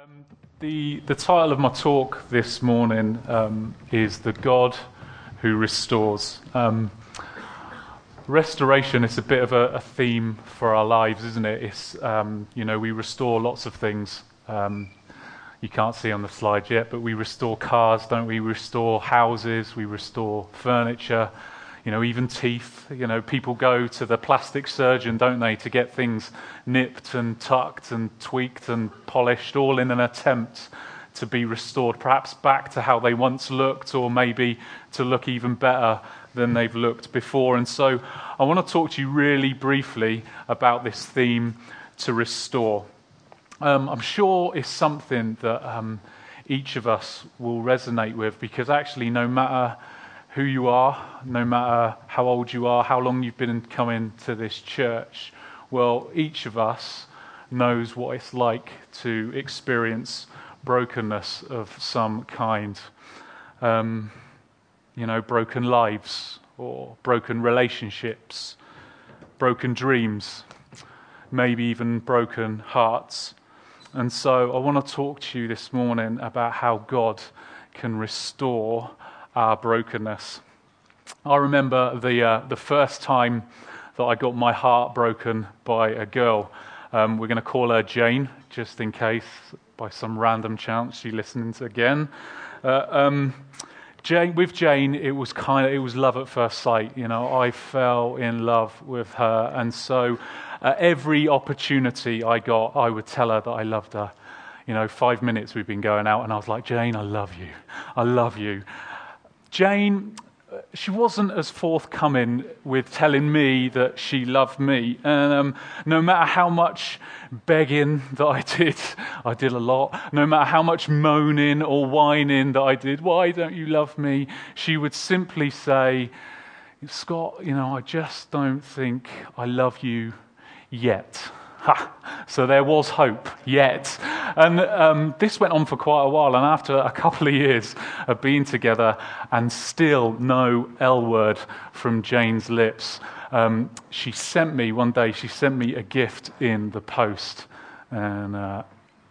The title of my talk this morning is The God Who Restores. Restoration is a bit of a theme for our lives, isn't it? It's we restore lots of things. You can't see on the slide yet, but we restore cars, don't we? We restore houses, we restore furniture, even teeth. People go to the plastic surgeon, don't they, to get things nipped and tucked and tweaked and polished, all in an attempt to be restored, perhaps back to how they once looked, or maybe to look even better than they've looked before. And so I want to talk to you really briefly about this theme, to restore. I'm sure it's something that each of us will resonate with, because actually no matter who you are, no matter how old you are, how long you've been coming to this church, well, each of us knows what it's like to experience brokenness of some kind. Broken lives, or broken relationships, broken dreams, maybe even broken hearts. And so I want to talk to you this morning about how God can restore our brokenness. I remember the first time that I got my heart broken by a girl. We're going to call her Jane, just in case, by some random chance, she listens again. With Jane, it was love at first sight. I fell in love with her, and so every opportunity I got, I would tell her that I loved her. 5 minutes we've been going out, and I was like, Jane, I love you. I love you. Jane, she wasn't as forthcoming with telling me that she loved me. And no matter how much begging that I did a lot, no matter how much moaning or whining that I did, why don't you love me? She would simply say, Scott, I just don't think I love you yet. So there was hope, yet. And this went on for quite a while, and after a couple of years of being together and still no L word from Jane's lips, she sent me a gift in the post, and it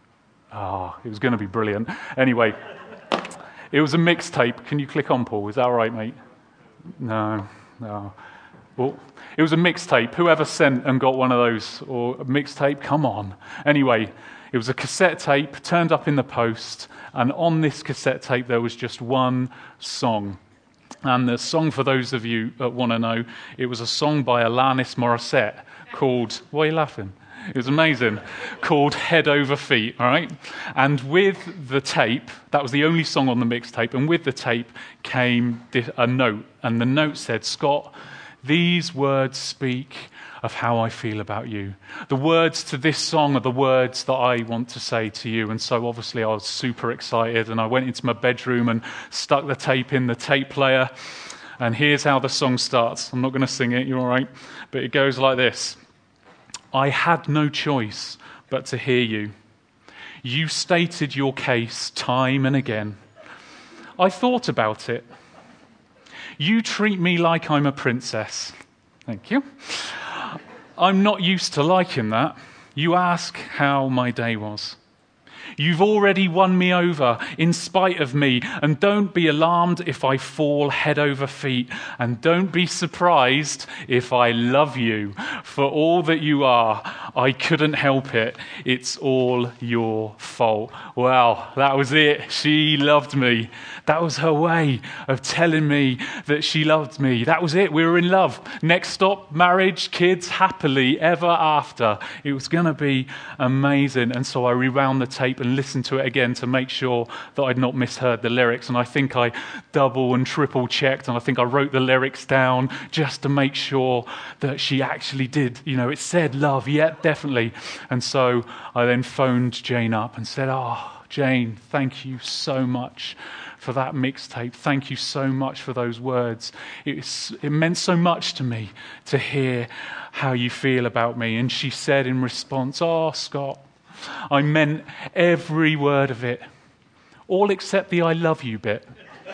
was going to be brilliant. Anyway, it was a mixtape. Can you click on, Paul? Is that all right, mate? No. Well, it was a mixtape. Whoever sent and got one of those, or a mixtape, come on. Anyway, it was a cassette tape, turned up in the post, and on this cassette tape there was just one song. And the song, for those of you that want to know, it was a song by Alanis Morissette called, why are you laughing? It was amazing, called Head Over Feet, all right? And with the tape, that was the only song on the mixtape, and with the tape came a note, and the note said, Scott, these words speak of how I feel about you. The words to this song are the words that I want to say to you. And so obviously I was super excited, and I went into my bedroom and stuck the tape in the tape player. And here's how the song starts. I'm not going to sing it, you're all right? But it goes like this. I had no choice but to hear you. You stated your case time and again. I thought about it. You treat me like I'm a princess. Thank you. I'm not used to liking that. You ask how my day was. You've already won me over in spite of me, and don't be alarmed if I fall head over feet, and don't be surprised if I love you for all that you are. I couldn't help it. It's all your fault. Wow, that was it. She loved me. That was her way of telling me that she loved me. That was it. We were in love. Next stop, marriage, kids, happily ever after. It was going to be amazing. And so I rewound the tape and listened to it again to make sure that I'd not misheard the lyrics. And I think I double and triple checked, and I think I wrote the lyrics down just to make sure that she actually did. It said love, yeah, definitely. And so I then phoned Jane up and said, Jane, thank you so much for that mixtape. Thank you so much for those words. It meant so much to me to hear how you feel about me. And she said in response, Scott, I meant every word of it, all except the I love you bit.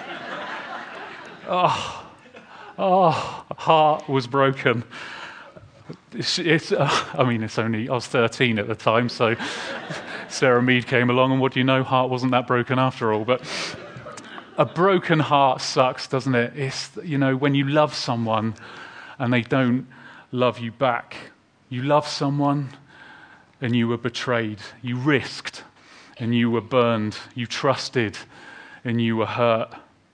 Heart was broken. I was 13 at the time, so Sarah Mead came along, and what do you know? Heart wasn't that broken after all. But a broken heart sucks, doesn't it? It's, when you love someone and they don't love you back. You love someone and you were betrayed. You risked and you were burned. You trusted and you were hurt.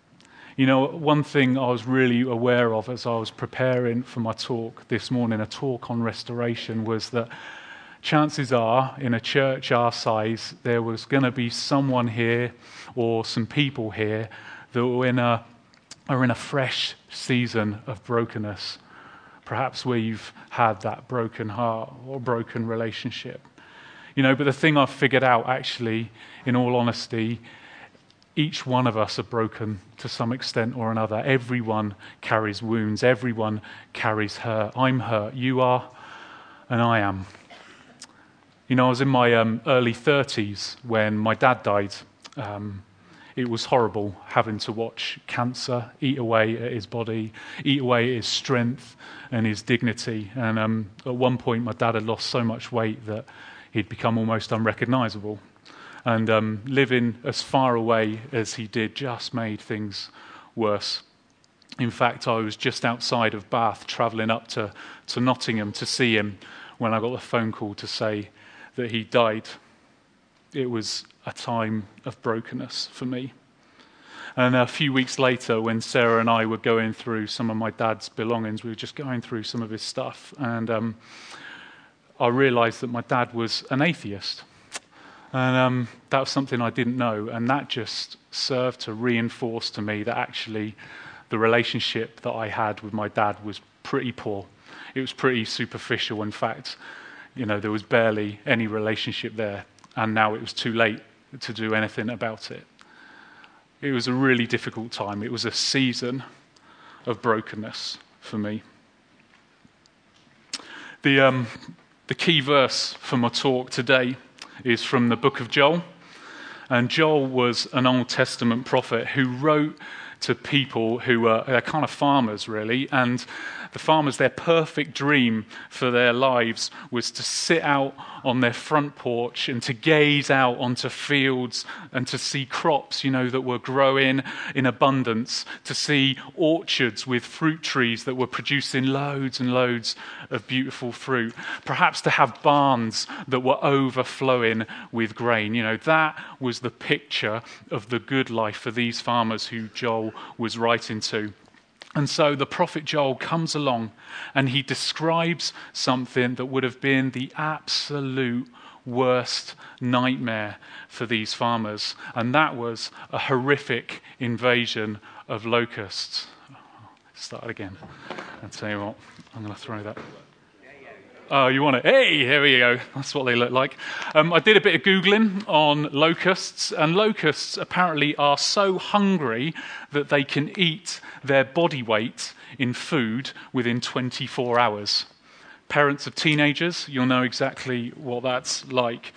One thing I was really aware of as I was preparing for my talk this morning, a talk on restoration, was that chances are, in a church our size, there was going to be someone here or some people here that are in a fresh season of brokenness, perhaps where you've had that broken heart or broken relationship. But the thing I've figured out, actually, in all honesty, each one of us are broken to some extent or another. Everyone carries wounds. Everyone carries hurt. I'm hurt. You are, and I am. I was in my early 30s when my dad died. It was horrible having to watch cancer eat away at his body, eat away at his strength and his dignity. And at one point, my dad had lost so much weight that he'd become almost unrecognizable. And living as far away as he did just made things worse. In fact, I was just outside of Bath, travelling up to Nottingham to see him when I got the phone call to say that he died. It was a time of brokenness for me. And a few weeks later, when Sarah and I were going through some of my dad's belongings, we were just going through some of his stuff, and I realised that my dad was an atheist. And that was something I didn't know, and that just served to reinforce to me that actually the relationship that I had with my dad was pretty poor. It was pretty superficial. In fact, there was barely any relationship there, and now it was too late to do anything about it. It was a really difficult time. It was a season of brokenness for me. The key verse for my talk today is from the book of Joel. And Joel was an Old Testament prophet who wrote to people who were kind of farmers, really. And the farmers, their perfect dream for their lives was to sit out on their front porch and to gaze out onto fields and to see crops, that were growing in abundance, to see orchards with fruit trees that were producing loads and loads of beautiful fruit, perhaps to have barns that were overflowing with grain. That was the picture of the good life for these farmers who Joel was writing to. And so the prophet Joel comes along and he describes something that would have been the absolute worst nightmare for these farmers. And that was a horrific invasion of locusts. Start again. I'll tell you what, I'm going to throw that. Oh, you want it? Hey, here we go. That's what they look like. I did a bit of Googling on locusts, and locusts apparently are so hungry that they can eat their body weight in food within 24 hours. Parents of teenagers, you'll know exactly what that's like.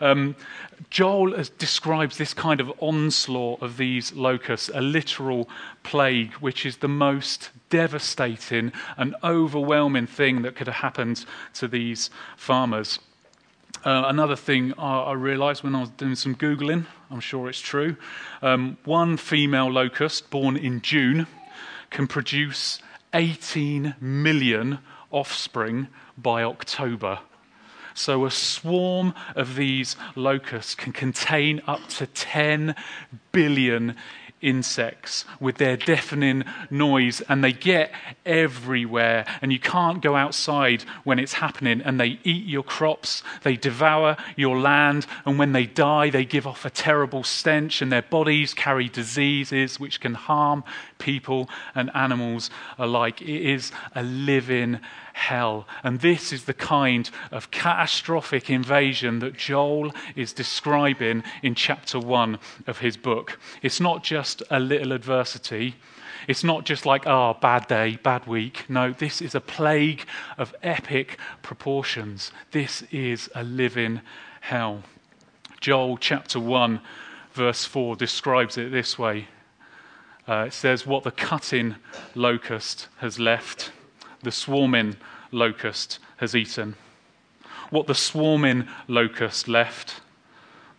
Joel describes this kind of onslaught of these locusts, a literal plague, which is the most devastating and overwhelming thing that could have happened to these farmers. Another thing I realised when I was doing some Googling, I'm sure it's true, one female locust born in June can produce 18 million offspring by October. So a swarm of these locusts can contain up to 10 billion insects with their deafening noise, and they get everywhere, and you can't go outside when it's happening, and they eat your crops, they devour your land, and when they die they give off a terrible stench, and their bodies carry diseases which can harm people and animals alike. It is a living hell. And this is the kind of catastrophic invasion that Joel is describing in chapter 1 of his book. It's not just a little adversity. It's not just like, bad day, bad week. No, this is a plague of epic proportions. This is a living hell. Joel chapter 1 verse 4 describes it this way. It says, what the cutting locust has left, the swarming locust has eaten. What the swarming locust left,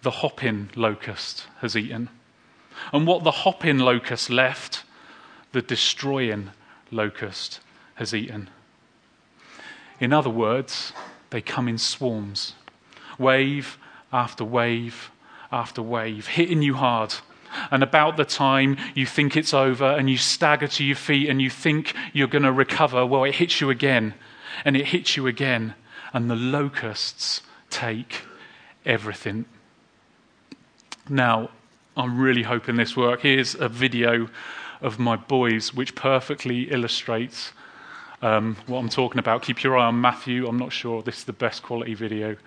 the hopping locust has eaten. And what the hopping locust left, the destroying locust has eaten. In other words, they come in swarms, wave after wave after wave, hitting you hard. And about the time you think it's over and you stagger to your feet and you think you're going to recover, well, it hits you again and it hits you again. And the locusts take everything. Now, I'm really hoping this works. Here's a video of my boys which perfectly illustrates what I'm talking about. Keep your eye on Matthew. I'm not sure this is the best quality video.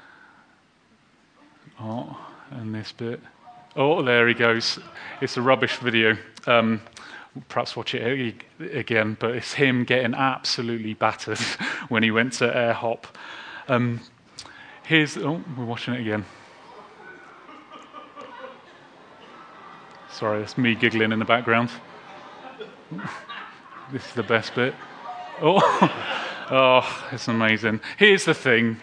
Oh, and this bit. Oh, there he goes. It's a rubbish video. Perhaps watch it again, but it's him getting absolutely battered when he went to air hop. We're watching it again. Sorry, that's me giggling in the background. This is the best bit. Oh, it's amazing. Here's the thing,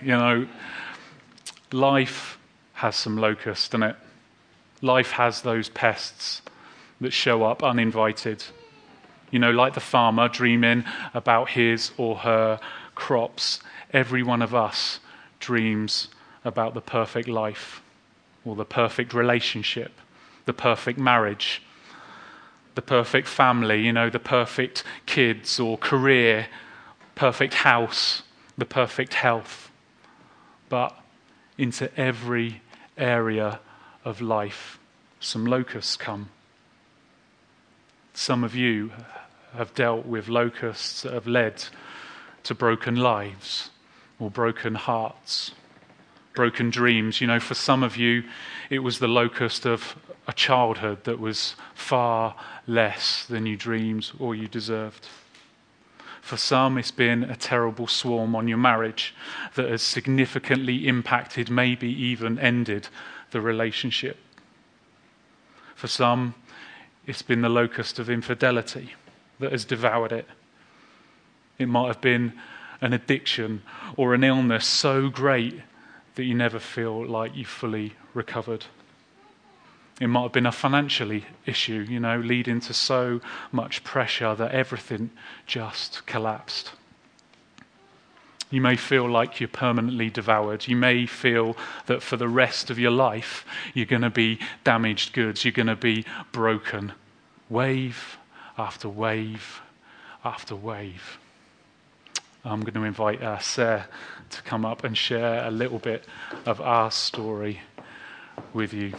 life has some locusts, doesn't it? Life has those pests that show up uninvited. Like the farmer dreaming about his or her crops, every one of us dreams about the perfect life or the perfect relationship, the perfect marriage, the perfect family, the perfect kids or career, perfect house, the perfect health. But into every area of life, some locusts come. Some of you have dealt with locusts that have led to broken lives or broken hearts, broken dreams. For some of you, it was the locust of a childhood that was far less than you dreamed or you deserved. For some, it's been a terrible swarm on your marriage that has significantly impacted, maybe even ended the relationship. For some, it's been the locust of infidelity that has devoured it. It might have been an addiction or an illness so great that you never feel like you've fully recovered. It might have been a financial issue, leading to so much pressure that everything just collapsed. You may feel like you're permanently devoured. You may feel that for the rest of your life, you're going to be damaged goods. You're going to be broken. Wave after wave after wave. I'm going to invite Sarah to come up and share a little bit of our story with you.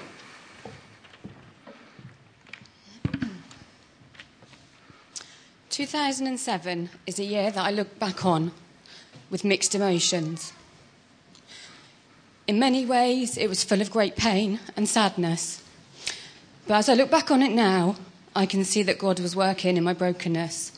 Two 2007 is a year that I look back on with mixed emotions. In many ways, it was full of great pain and sadness. But as I look back on it now, I can see that God was working in my brokenness.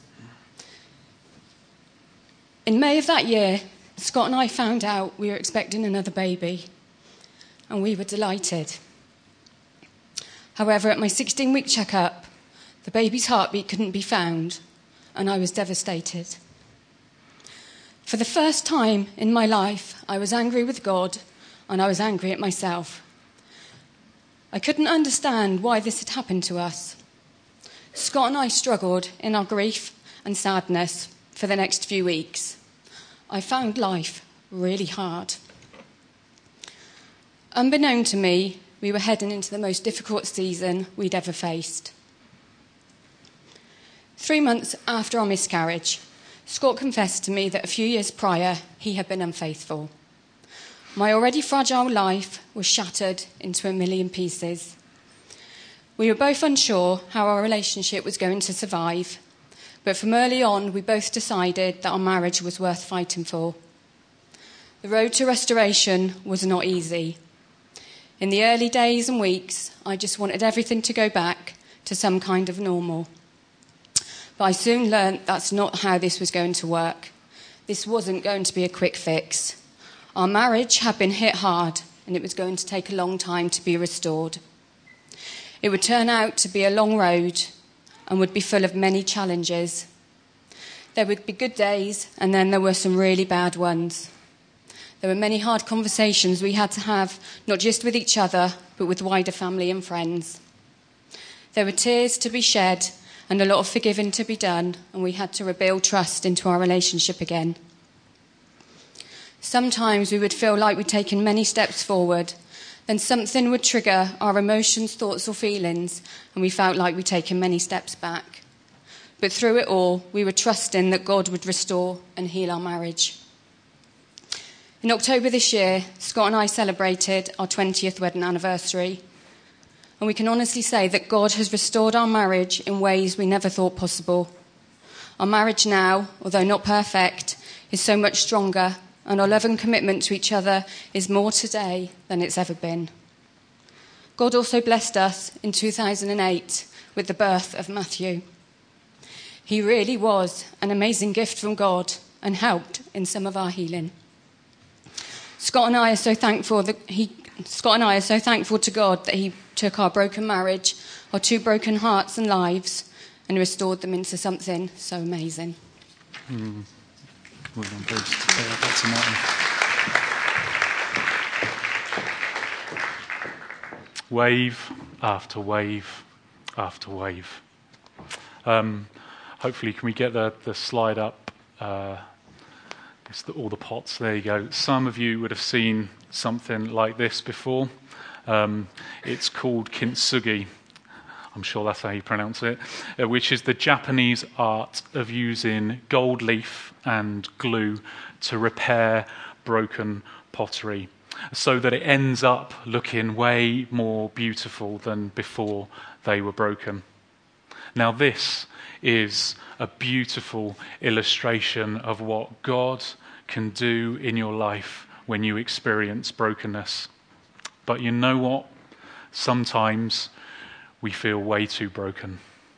In May of that year, Scott and I found out we were expecting another baby, and we were delighted. However, at my 16-week checkup, the baby's heartbeat couldn't be found, and I was devastated. For the first time in my life, I was angry with God, and I was angry at myself. I couldn't understand why this had happened to us. Scott and I struggled in our grief and sadness for the next few weeks. I found life really hard. Unbeknown to me, we were heading into the most difficult season we'd ever faced. 3 months after our miscarriage, Scott confessed to me that a few years prior, he had been unfaithful. My already fragile life was shattered into a million pieces. We were both unsure how our relationship was going to survive, but from early on, we both decided that our marriage was worth fighting for. The road to restoration was not easy. In the early days and weeks, I just wanted everything to go back to some kind of normal. But I soon learnt that's not how this was going to work. This wasn't going to be a quick fix. Our marriage had been hit hard, and it was going to take a long time to be restored. It would turn out to be a long road and would be full of many challenges. There would be good days, and then there were some really bad ones. There were many hard conversations we had to have, not just with each other, but with wider family and friends. There were tears to be shed and a lot of forgiving to be done, and we had to rebuild trust into our relationship again. Sometimes we would feel like we'd taken many steps forward, then something would trigger our emotions, thoughts or feelings, and we felt like we'd taken many steps back. But through it all, we were trusting that God would restore and heal our marriage. In October this year, Scott and I celebrated our 20th wedding anniversary. And we can honestly say that God has restored our marriage in ways we never thought possible. Our marriage now, although not perfect, is so much stronger, and our love and commitment to each other is more today than it's ever been. God also blessed us in 2008 with the birth of Matthew. He really was an amazing gift from God and helped in some of our healing. Scott and I are so thankful to God that he took our broken marriage, our two broken hearts and lives, and restored them into something so amazing. Well done, Bruce. That's a Martin. Wave after wave after wave. Hopefully, can we get the slide up? All the pots, there you go. Some of you would have seen something like this before. It's called kintsugi. I'm sure that's how you pronounce it, which is the Japanese art of using gold leaf and glue to repair broken pottery so that it ends up looking way more beautiful than before they were broken. Now, this is a beautiful illustration of what God can do in your life when you experience brokenness. But you know what? Sometimes we feel way too broken.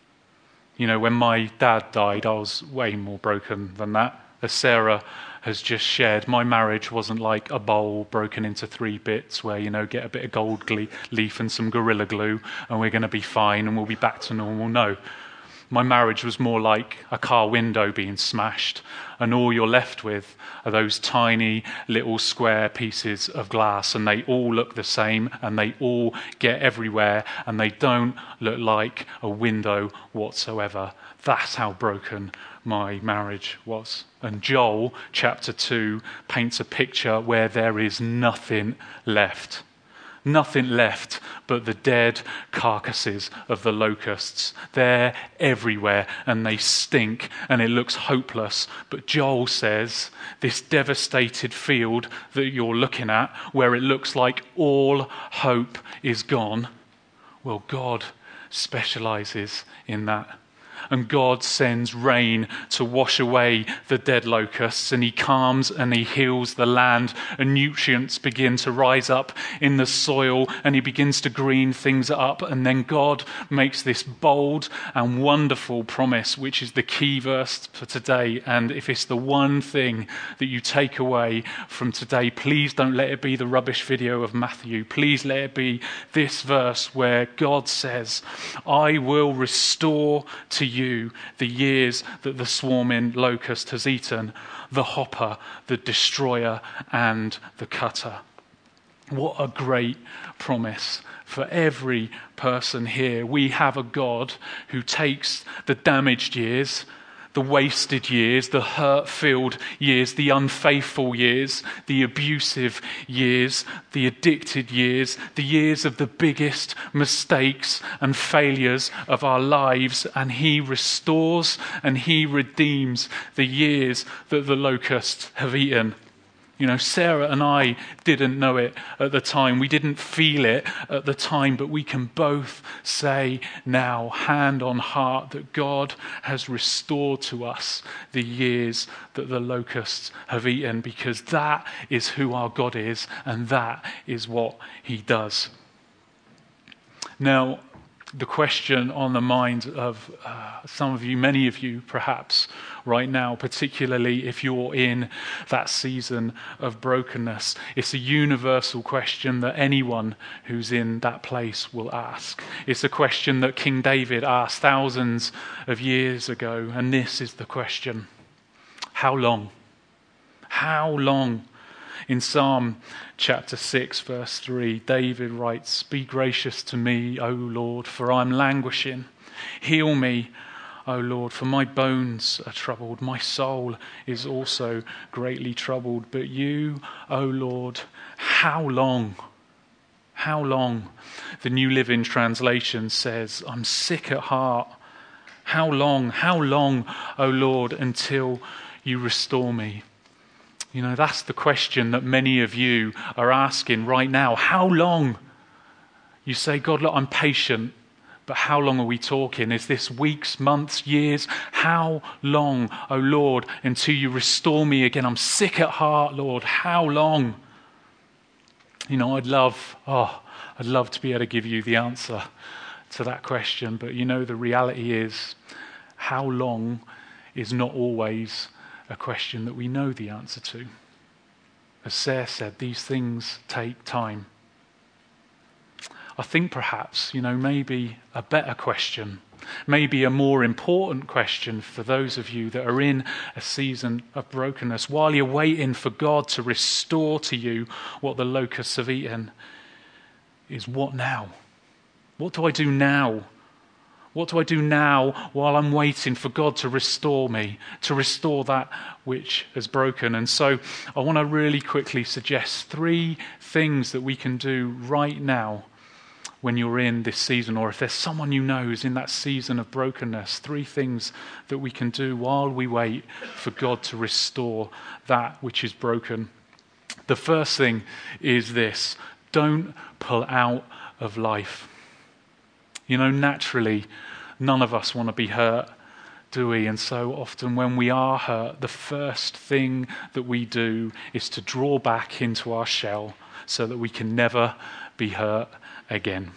You know, when my dad died, I was way more broken than that. As Sarah has just shared, my marriage wasn't like a bowl broken into 3 bits where, get a bit of gold leaf and some Gorilla Glue and we're going to be fine and we'll be back to normal. No. My marriage was more like a car window being smashed, and all you're left with are those tiny little square pieces of glass, and they all look the same, and they all get everywhere, and they don't look like a window whatsoever. That's how broken my marriage was. And Joel, chapter 2, paints a picture where there is nothing left. Nothing left but the dead carcasses of the locusts. They're everywhere and they stink and it looks hopeless. But Joel says this devastated field that you're looking at, where it looks like all hope is gone, well, God specializes in that. And God sends rain to wash away the dead locusts, and he calms and he heals the land, and nutrients begin to rise up in the soil, and he begins to green things up. And then God makes this bold and wonderful promise, which is the key verse for today. And if it's the one thing that you take away from today, please don't let it be the rubbish video of Matthew. Please let it be this verse where God says, I will restore to you the years that the swarming locust has eaten, the hopper, the destroyer, and the cutter. What a great promise for every person here. We have a God who takes the damaged years, the wasted years, the hurt-filled years, the unfaithful years, the abusive years, the addicted years, the years of the biggest mistakes and failures of our lives, and he restores and he redeems the years that the locusts have eaten. Sarah and I didn't know it at the time. We didn't feel it at the time, but we can both say now, hand on heart, that God has restored to us the years that the locusts have eaten, because that is who our God is, and that is what he does. Now, the question on the mind of some of you, many of you perhaps right now, particularly if you're in that season of brokenness, it's a universal question that anyone who's in that place will ask. It's a question that King David asked thousands of years ago, and this is the question: how long? How long? In Psalm chapter 6, verse 3, David writes, "Be gracious to me, O Lord, for I am languishing. Heal me, O Lord, for my bones are troubled. My soul is also greatly troubled. But you, O Lord, how long? How long?" The New Living Translation says, "I'm sick at heart. How long, O Lord, until you restore me?" You know, that's the question that many of you are asking right now. How long? You say, "God, look, I'm patient." But how long are we talking? Is this weeks, months, years? How long, O Lord, until you restore me again? I'm sick at heart, Lord. How long? You know, I'd love to be able to give you the answer to that question. But you know, the reality is, how long is not always a question that we know the answer to. As Sarah said, these things take time. I think perhaps, maybe a better question, maybe a more important question for those of you that are in a season of brokenness, while you're waiting for God to restore to you what the locusts have eaten, is what now? What do I do now? What do I do now while I'm waiting for God to restore me, to restore that which has broken? And so I want to really quickly suggest 3 things that we can do right now when you're in this season, or if there's someone you know who's in that season of brokenness. 3 things that we can do while we wait for God to restore that which is broken. The first thing is this: don't pull out of life. Naturally, none of us want to be hurt, do we? And so often when we are hurt, the first thing that we do is to draw back into our shell so that we can never be hurt again.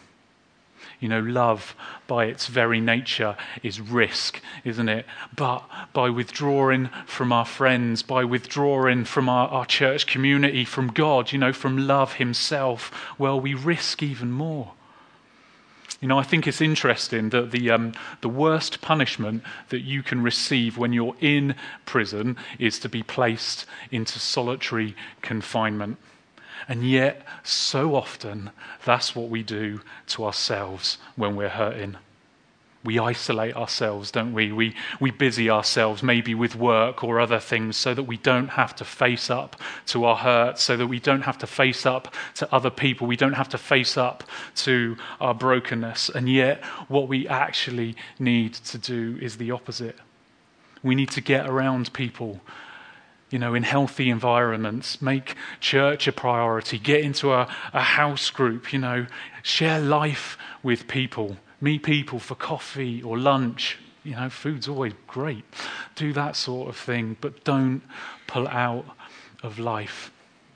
Love by its very nature is risk, isn't it? But by withdrawing from our friends, by withdrawing from our church community, from God, from love himself, well, we risk even more. I think it's interesting that the worst punishment that you can receive when you're in prison is to be placed into solitary confinement. And yet, so often, that's what we do to ourselves when we're hurting. We isolate ourselves, don't we? We busy ourselves maybe with work or other things so that we don't have to face up to our hurt, so that we don't have to face up to other people, we don't have to face up to our brokenness. And yet, what we actually need to do is the opposite. We need to get around people, in healthy environments, make church a priority, get into a house group, share life with people. Meet people for coffee or lunch. Food's always great. Do that sort of thing, but don't pull out of life.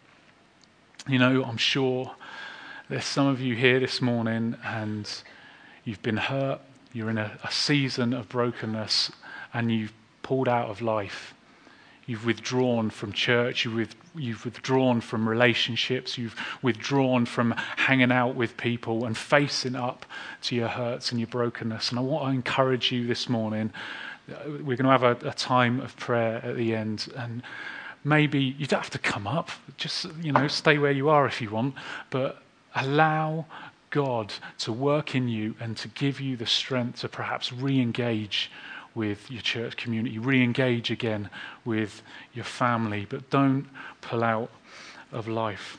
I'm sure there's some of you here this morning and you've been hurt. You're in a season of brokenness and you've pulled out of life. You've withdrawn from church, you've withdrawn from relationships, you've withdrawn from hanging out with people and facing up to your hurts and your brokenness. And I want to encourage you this morning. We're going to have a time of prayer at the end. And maybe you don't have to come up. Just, stay where you are if you want. But allow God to work in you and to give you the strength to perhaps re-engage with your church community, re-engage again with your family, but don't pull out of life.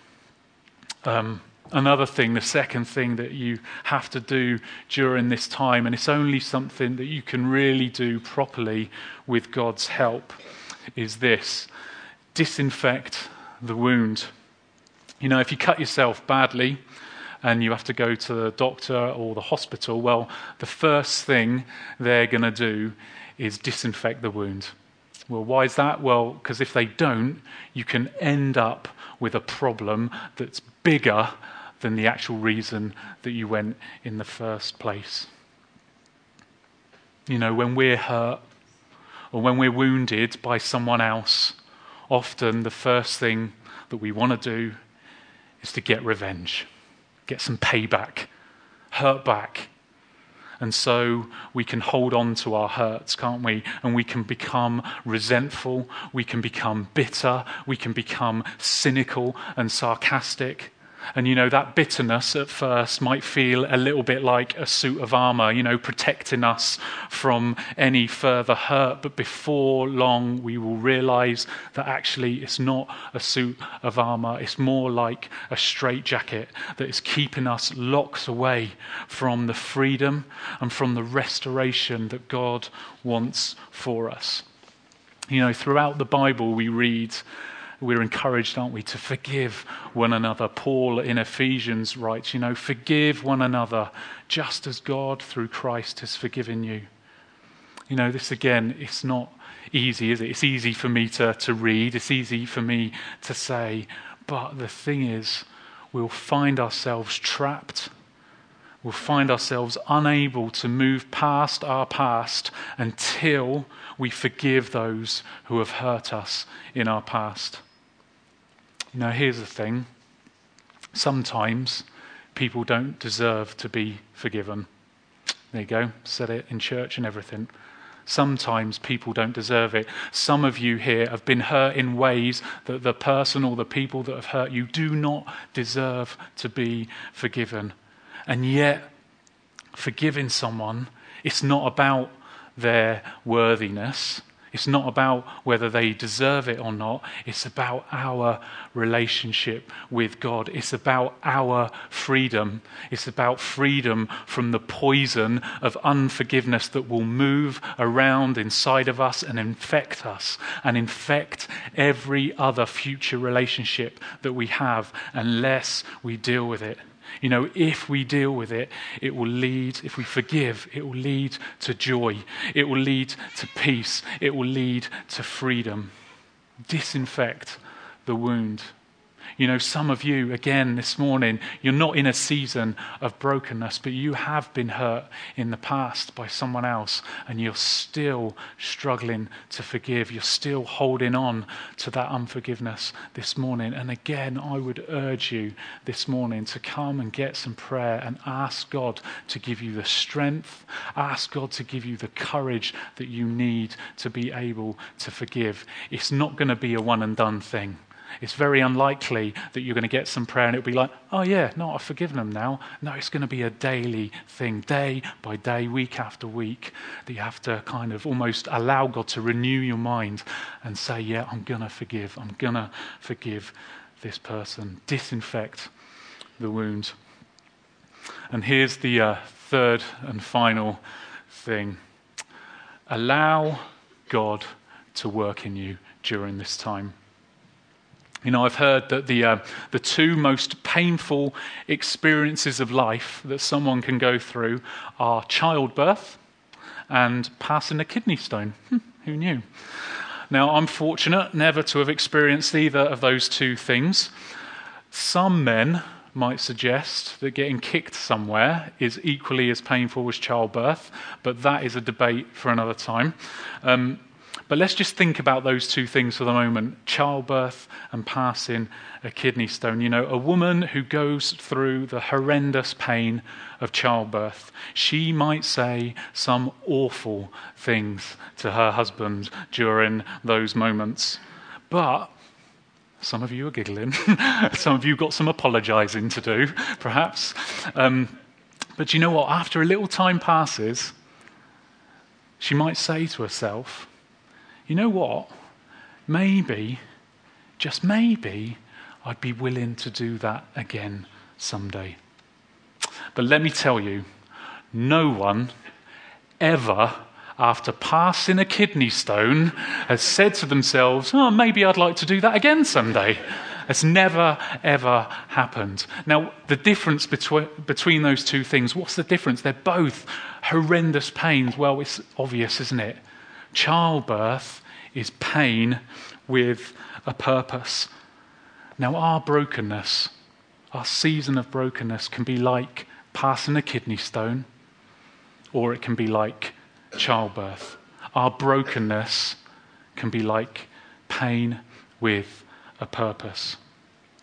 Another thing, the second thing that you have to do during this time, and it's only something that you can really do properly with God's help, is this: disinfect the wound. If you cut yourself badly and you have to go to the doctor or the hospital, well, the first thing they're going to do is disinfect the wound. Well, why is that? Well, because if they don't, you can end up with a problem that's bigger than the actual reason that you went in the first place. When we're hurt or when we're wounded by someone else, often the first thing that we want to do is to get revenge. Get some payback, hurt back. And so we can hold on to our hurts, can't we? And we can become resentful, we can become bitter, we can become cynical and sarcastic. And that bitterness at first might feel a little bit like a suit of armor, protecting us from any further hurt. But before long, we will realize that actually it's not a suit of armor. It's more like a straitjacket that is keeping us locked away from the freedom and from the restoration that God wants for us. Throughout the Bible, we're encouraged, aren't we, to forgive one another. Paul in Ephesians writes, forgive one another just as God through Christ has forgiven you. This again, it's not easy, is it? It's easy for me to read. It's easy for me to say. But the thing is, we'll find ourselves trapped. We'll find ourselves unable to move past our past until we forgive those who have hurt us in our past. Here's the thing. Sometimes people don't deserve to be forgiven. There you go. Said it in church and everything. Sometimes people don't deserve it. Some of you here have been hurt in ways that the person or the people that have hurt you do not deserve to be forgiven. And yet, forgiving someone, it's not about their worthiness. It's not about whether they deserve it or not. It's about our relationship with God. It's about our freedom. It's about freedom from the poison of unforgiveness that will move around inside of us and infect us and infect every other future relationship that we have unless we deal with it. If we deal with it, it will lead, if we forgive, it will lead to joy. It will lead to peace. It will lead to freedom. Disinfect the wound. Some of you, again, this morning, you're not in a season of brokenness, but you have been hurt in the past by someone else, and you're still struggling to forgive. You're still holding on to that unforgiveness this morning. And again, I would urge you this morning to come and get some prayer and ask God to give you the strength, ask God to give you the courage that you need to be able to forgive. It's not going to be a one and done thing. It's very unlikely that you're going to get some prayer and it'll be like, oh yeah, no, I've forgiven them now. No, it's going to be a daily thing, day by day, week after week, that you have to kind of almost allow God to renew your mind and say, yeah, I'm going to forgive. I'm going to forgive this person. Disinfect the wound. And here's the third and final thing. Allow God to work in you during this time. I've heard that the two most painful experiences of life that someone can go through are childbirth and passing a kidney stone. Who knew? Now, I'm fortunate never to have experienced either of those two things. Some men might suggest that getting kicked somewhere is equally as painful as childbirth, but that is a debate for another time. But let's just think about those two things for the moment, childbirth and passing a kidney stone. A woman who goes through the horrendous pain of childbirth, she might say some awful things to her husband during those moments. But some of you are giggling. Some of you got some apologizing to do, perhaps. But you know what? After a little time passes, she might say to herself, you know what? Maybe, just maybe, I'd be willing to do that again someday. But let me tell you, no one ever, after passing a kidney stone, has said to themselves, oh, maybe I'd like to do that again someday. It's never, ever happened. Now, the difference between those two things, what's the difference? They're both horrendous pains. Well, it's obvious, isn't it? Childbirth is pain with a purpose. Now, our brokenness, our season of brokenness can be like passing a kidney stone, or it can be like childbirth. Our brokenness can be like pain with a purpose.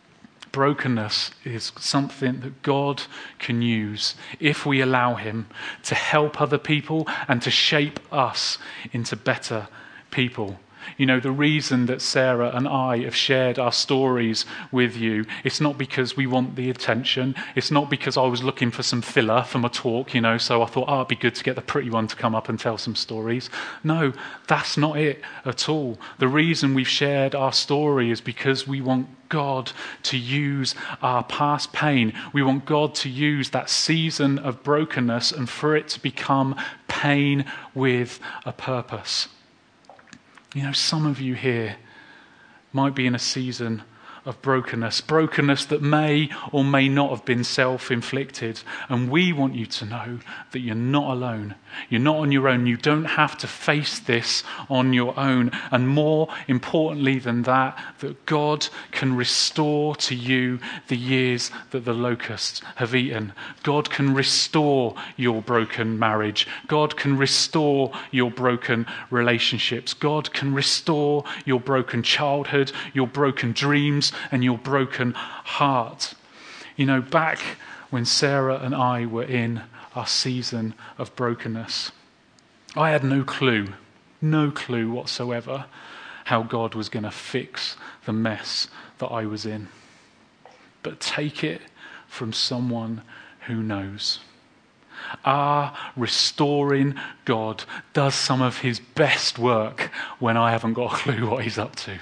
Brokenness is something that God can use if we allow him to help other people and to shape us into better people. You know, the reason that Sarah and I have shared our stories with you, it's not because we want the attention. It's not because I was looking for some filler for my talk, you know, so I thought, it'd be good to get the pretty one to come up and tell some stories. No, that's not it at all. The reason we've shared our story is because we want God to use our past pain. We want God to use that season of brokenness and for it to become pain with a purpose. You know, some of you here might be in a season of brokenness that may or may not have been self-inflicted. And we want you to know that you're not alone. You're not on your own. You don't have to face this on your own. And more importantly than that God can restore to you the years that the locusts have eaten. God can restore your broken marriage. God can restore your broken relationships. God can restore your broken childhood, your broken dreams, and your broken heart. You know, back when Sarah and I were in our season of brokenness, I had no clue whatsoever how God was going to fix the mess that I was in. But take it from someone who knows. Our restoring God does some of his best work when I haven't got a clue what he's up to.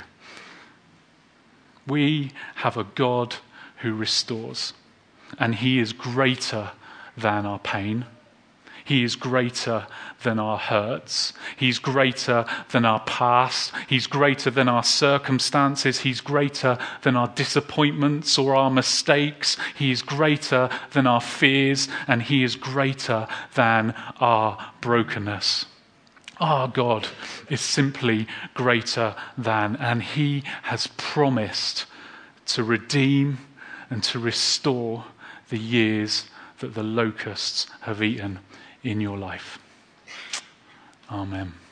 We have a God who restores, and he is greater than our pain. He is greater than our hurts. He's greater than our past. He's greater than our circumstances. He's greater than our disappointments or our mistakes. He is greater than our fears, and he is greater than our brokenness. Our God is simply greater than, and he has promised to redeem and to restore the years that the locusts have eaten in your life. Amen.